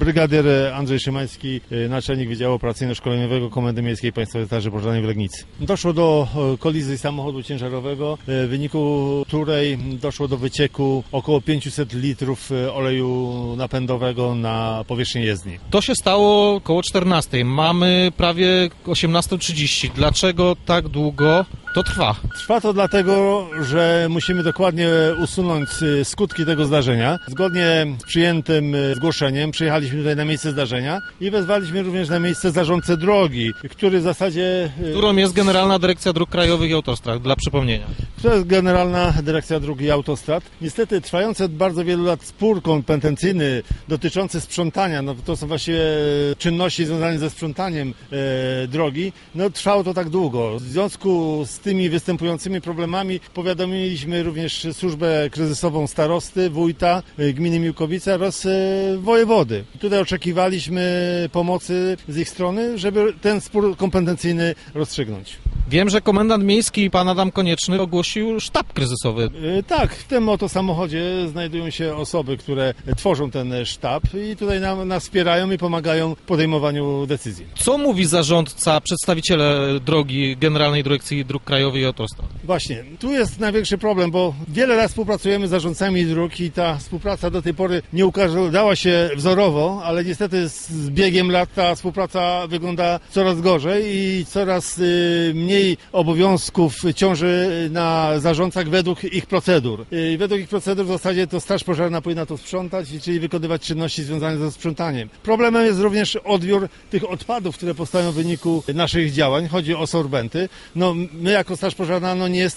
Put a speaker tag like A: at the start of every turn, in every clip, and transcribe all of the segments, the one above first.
A: Brygadier Andrzej Szymański, naczelnik Wydziału Operacyjno-Szkoleniowego Komendy Miejskiej Państwowej Straży Pożarnej w Legnicy. Doszło do kolizji samochodu ciężarowego, w wyniku której doszło do wycieku około 500 litrów oleju napędowego na powierzchnię jezdni.
B: To się stało około 14. Mamy prawie 18:30. Dlaczego tak długo to trwa?
A: Trwa to dlatego, że musimy dokładnie usunąć skutki tego zdarzenia. Zgodnie z przyjętym zgłoszeniem przyjechaliśmy tutaj na miejsce zdarzenia i wezwaliśmy również na miejsce zarządcę drogi, który w zasadzie...
B: Którą jest Generalna Dyrekcja Dróg Krajowych i Autostrad, dla przypomnienia.
A: To jest Generalna Dyrekcja Dróg i Autostrad. Niestety trwający od bardzo wielu lat spór kompetencyjny dotyczący sprzątania, no to są właściwie czynności związane ze sprzątaniem drogi, no trwało to tak długo. W związku z tymi występującymi problemami powiadomiliśmy również służbę kryzysową starosty, wójta gminy Miłkowice oraz wojewody. Tutaj oczekiwaliśmy pomocy z ich strony, żeby ten spór kompetencyjny rozstrzygnąć.
B: Wiem, że komendant miejski, pan Adam Konieczny, ogłosił sztab kryzysowy.
A: Tak, w tym oto samochodzie znajdują się osoby, które tworzą ten sztab i tutaj nas wspierają i pomagają w podejmowaniu decyzji.
B: Co mówi zarządca, przedstawiciele drogi, Generalnej Dyrekcji Dróg Krajowych i Autostrad?
A: Właśnie, tu jest największy problem, bo wiele lat współpracujemy z zarządcami dróg i ta współpraca do tej pory nie ukazała się wzorowo, ale niestety z biegiem lat ta współpraca wygląda coraz gorzej i coraz mniej obowiązków ciąży na zarządcach według ich procedur. I według ich procedur w zasadzie to Straż Pożarna powinna to sprzątać, czyli wykonywać czynności związane ze sprzątaniem. Problemem jest również odbiór tych odpadów, które powstają w wyniku naszych działań. Chodzi o sorbenty. No, my jako Straż Pożarna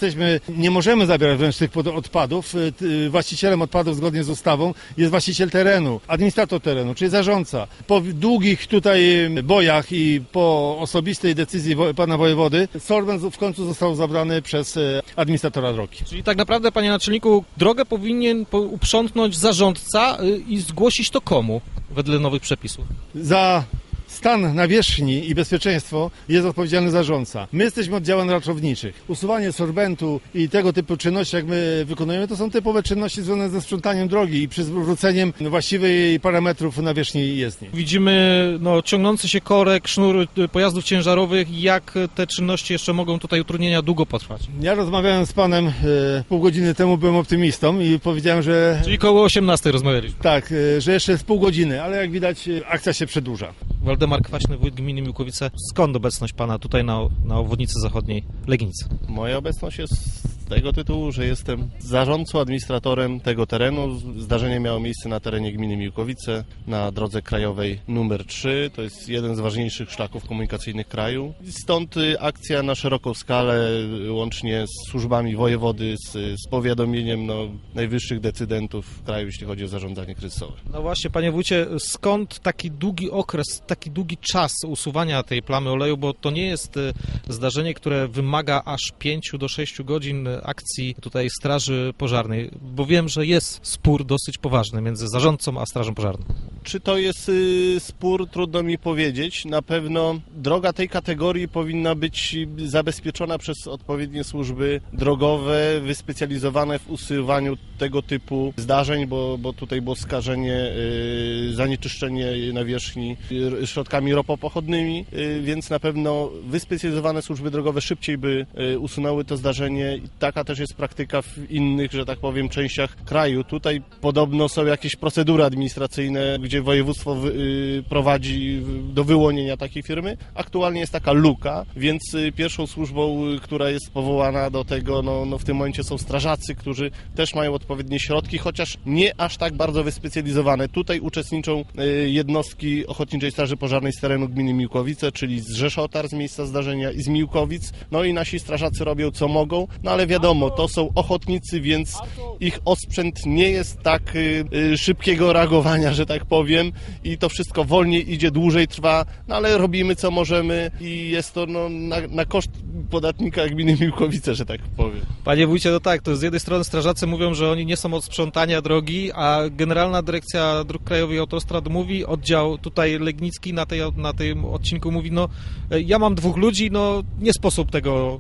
A: nie możemy zabierać wręcz tych odpadów. Właścicielem odpadów zgodnie z ustawą jest właściciel terenu, administrator terenu, czyli zarządca. Po długich tutaj bojach i po osobistej decyzji pana wojewody sorbent w końcu został zabrany przez administratora drogi.
B: Czyli tak naprawdę, panie naczelniku, drogę powinien uprzątnąć zarządca i zgłosić to komu wedle nowych przepisów?
A: Za stan nawierzchni i bezpieczeństwo jest odpowiedzialny zarządca. My jesteśmy oddziałem ratowniczych. Usuwanie sorbentu i tego typu czynności, jak my wykonujemy, to są typowe czynności związane ze sprzątaniem drogi i przywróceniem właściwych parametrów nawierzchni jezdni.
B: Widzimy ciągnący się korek, sznur pojazdów ciężarowych. Jak te czynności jeszcze mogą tutaj utrudnienia długo potrwać?
A: Ja rozmawiałem z panem pół godziny temu, byłem optymistą i powiedziałem, że...
B: Czyli koło 18 rozmawialiśmy.
A: Tak, że jeszcze jest pół godziny, ale jak widać akcja się przedłuża.
B: Waldemar Kwaśny, wójt gminy Miłkowice. Skąd obecność pana tutaj na obwodnicy zachodniej Legnicy?
C: Moja obecność jest z tego tytułu, że jestem zarządcą, administratorem tego terenu. Zdarzenie miało miejsce na terenie gminy Miłkowice, na drodze krajowej numer 3. To jest jeden z ważniejszych szlaków komunikacyjnych kraju. Stąd akcja na szeroką skalę, łącznie z służbami wojewody, z powiadomieniem najwyższych decydentów w kraju, jeśli chodzi o zarządzanie kryzysowe.
B: No właśnie, panie wójcie, skąd taki długi okres, taki długi czas usuwania tej plamy oleju, bo to nie jest zdarzenie, które wymaga aż 5 do 6 godzin akcji tutaj Straży Pożarnej, bo wiem, że jest spór dosyć poważny między zarządcą a Strażą Pożarną.
C: Czy to jest spór? Trudno mi powiedzieć. Na pewno droga tej kategorii powinna być zabezpieczona przez odpowiednie służby drogowe, wyspecjalizowane w usuwaniu tego typu zdarzeń, bo tutaj było skażenie, zanieczyszczenie nawierzchni środkami ropopochodnymi, więc na pewno wyspecjalizowane służby drogowe szybciej by usunęły to zdarzenie. Taka też jest praktyka w innych, że tak powiem, częściach kraju. Tutaj podobno są jakieś procedury administracyjne, gdzie województwo prowadzi do wyłonienia takiej firmy. Aktualnie jest taka luka, więc pierwszą służbą, która jest powołana do tego, w tym momencie są strażacy, którzy też mają odpowiednie środki, chociaż nie aż tak bardzo wyspecjalizowane. Tutaj uczestniczą jednostki Ochotniczej Straży Pożarnej z terenu gminy Miłkowice, czyli z Rzeszotar, z miejsca zdarzenia i z Miłkowic. I nasi strażacy robią co mogą, ale wiadomo, to są ochotnicy, więc ich osprzęt nie jest tak szybkiego reagowania, że tak powiem, i to wszystko wolniej idzie, dłużej trwa, ale robimy co możemy i jest to na koszt podatnika gminy Miłkowice, że tak powiem.
B: Panie wójcie, tak, to z jednej strony strażacy mówią, że oni nie są od sprzątania drogi, a Generalna Dyrekcja Dróg Krajowych i Autostrad mówi, oddział tutaj legnicki na tym odcinku mówi, ja mam 2 ludzi, nie sposób tego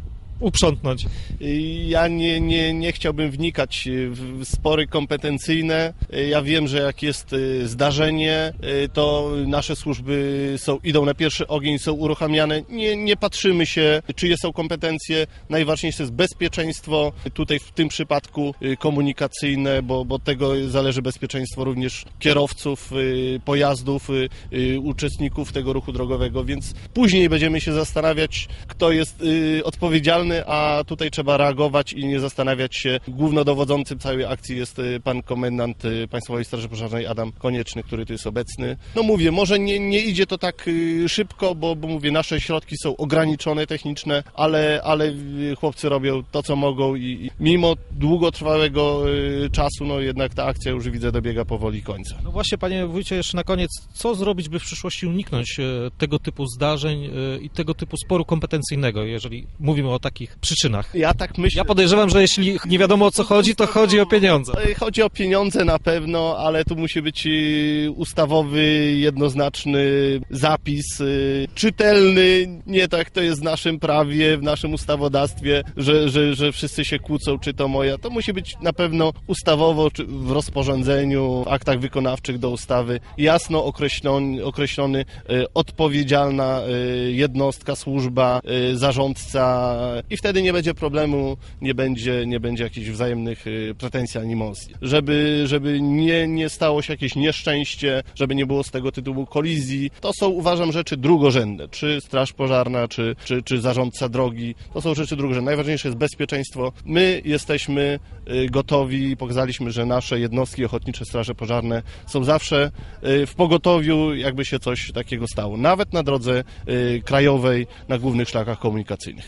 B: uprzątnąć.
C: Ja nie chciałbym wnikać w spory kompetencyjne. Ja wiem, że jak jest zdarzenie, to nasze służby idą na pierwszy ogień, są uruchamiane. Nie patrzymy się, czyje są kompetencje. Najważniejsze jest bezpieczeństwo. Tutaj w tym przypadku komunikacyjne, bo od tego zależy bezpieczeństwo również kierowców pojazdów, uczestników tego ruchu drogowego, więc później będziemy się zastanawiać, kto jest odpowiedzialny, a tutaj trzeba reagować i nie zastanawiać się. Głównodowodzącym całej akcji jest pan komendant Państwowej Straży Pożarnej Adam Konieczny, który tu jest obecny. No mówię, może nie idzie to tak szybko, bo mówię, nasze środki są ograniczone techniczne, ale chłopcy robią to, co mogą i mimo długotrwałego czasu, no jednak ta akcja już widzę dobiega powoli końca.
B: No właśnie, panie wójcie, jeszcze na koniec, co zrobić, by w przyszłości uniknąć tego typu zdarzeń i tego typu sporu kompetencyjnego, jeżeli mówimy o takich przyczynach?
C: Ja tak myślę.
B: Ja podejrzewam, że jeśli nie wiadomo o co chodzi, to chodzi o pieniądze.
C: Chodzi o pieniądze na pewno, ale tu musi być ustawowy, jednoznaczny zapis, czytelny, nie tak to jest w naszym prawie, w naszym ustawodawstwie, że wszyscy się kłócą, czy to moja. To musi być na pewno ustawowo, czy w rozporządzeniu, w aktach wykonawczych do ustawy jasno określony odpowiedzialna jednostka, służba, zarządca i wtedy nie będzie problemu, nie będzie jakichś wzajemnych pretensji, animozji. Żeby nie stało się jakieś nieszczęście, żeby nie było z tego tytułu kolizji. To są, uważam, rzeczy drugorzędne. Czy straż pożarna, czy zarządca drogi. To są rzeczy drugorzędne. Najważniejsze jest bezpieczeństwo. My jesteśmy gotowi, pokazaliśmy, że nasze jednostki ochotnicze, straże pożarne są zawsze w pogotowiu, jakby się coś takiego stało. Nawet na drodze krajowej, na głównych szlakach komunikacyjnych.